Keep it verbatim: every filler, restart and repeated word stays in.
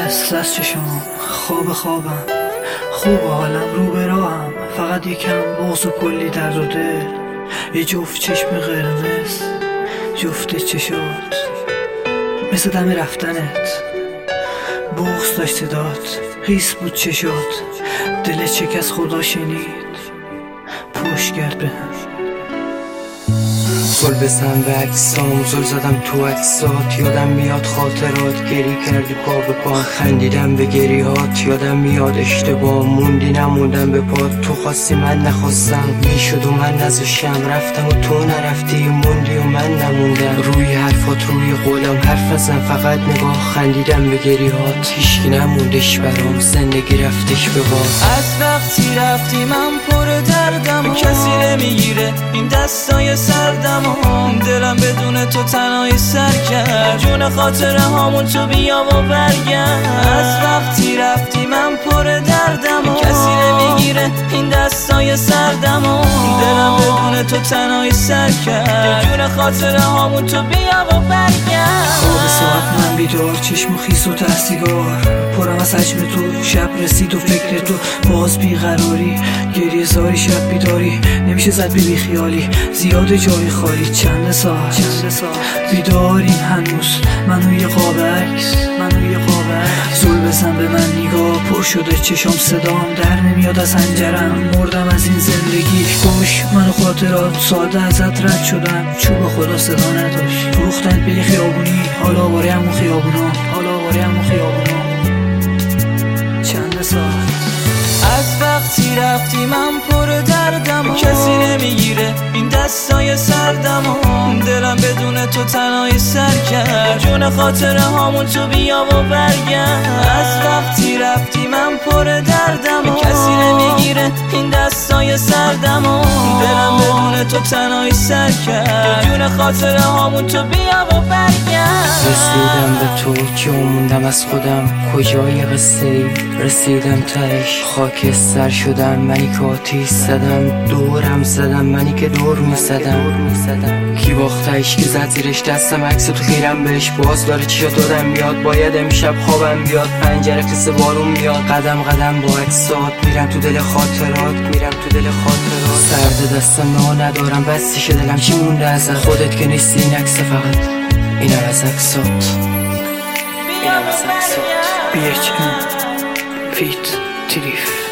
بسته از چشام، خواب خوابم، خوب حالم، رو به راهم، فقط یکم بغض و کلی درد و دل. یه جفت چشم قرمز، جفت چشات مثل دم رفتنت، بغض داشت داد، خیس بود چشات، دل چک از خدا شنید، پشت گرد بهم. زل بزن به عکسام، زل زدم تو عکسات، یادم میاد خاطرات، گری کردی پا به پا، خندیدم به گریهات، یادم میاد اشتباه، موندی نموندم به پات، تو خواستی من نخواستم، میشد و من نذاشتم، رفتم و تو نرفتی، موندی و من نموندم، روی حرفات روی قولم حرف نزن، فقط نگاه، خندیدم به گریهات، هیچکی نموندش برام، زندگی رفتش به باد. از وقتی رفتی من پر دردم، کسی نمیگیره این دستای سردم، دلم بدون تو تنهایی سر کرد، جون خاطره هامون تو بیا و برگرد. از وقتی رفتی من پر دردم، کسی نمیگیره این دستای سردم، دلم بدون تو تنهایی سر کرد، جون خاطره هامون تو بیا و برگرد. خواب ساعت من بیدار، چشم و خیس و ته سیگار، پرم از حجم تو، شب رسید و فکر تو، باز بیقراری، گریه زاری، شب بیداری، نمیشه زد بی بی خیالی، زیاد جای خالی، چند ساعت چند ساعت بیداریم هنوز، منو یه قاب عکس، منو یه قاب عکس، زل بزن به من نگاه، پر شده چشام، صدام در نمیاد از حنجرم، مردم از این زندگی، گوش منو خاطرات، ساده ازت رد شدم، چوب خدا صدا نداشت، فروختن به خیابونی، حالا واره همون خیابونا، حالا واره همون خیابونا، چند ساعت. از وقتی رفتی من پر دردم، کسی نمیگیره این دستای سردم، دلم بدون تو تنهایی سر کرد، جون خاطره هامون تو بیا و برگرد. از وقتی رفتی من پر دردم، کسی نمیگیره این دستای سردم، دلم بدون تو تنهایی سر کرد، جون خاطره هامون تو بیا و برگرد. رسیدم به تو که موندم از خودم، کجای قصه ای رسیدم تهش، خاک سر شدم، منی که آتیش زدم، دورم زدم، منی که دور میزدم، کی باختش که زد زیرش دستم، عکس تو خیرم بهش، باز داره چیا دادم میاد، باید امشب خوابم بیاد، پنجره قصه بارون میاد، قدم قدم با عکسات، میرم تو دل خاطرات، میرم تو دل خاطرات، سرد دستم نه ندارم، بستیشه دلم چی مونده ازت، خودت که نیستی این عکس، فقط اینم از عکسات، اینم از عکسات. بی اچ ام فیت تریف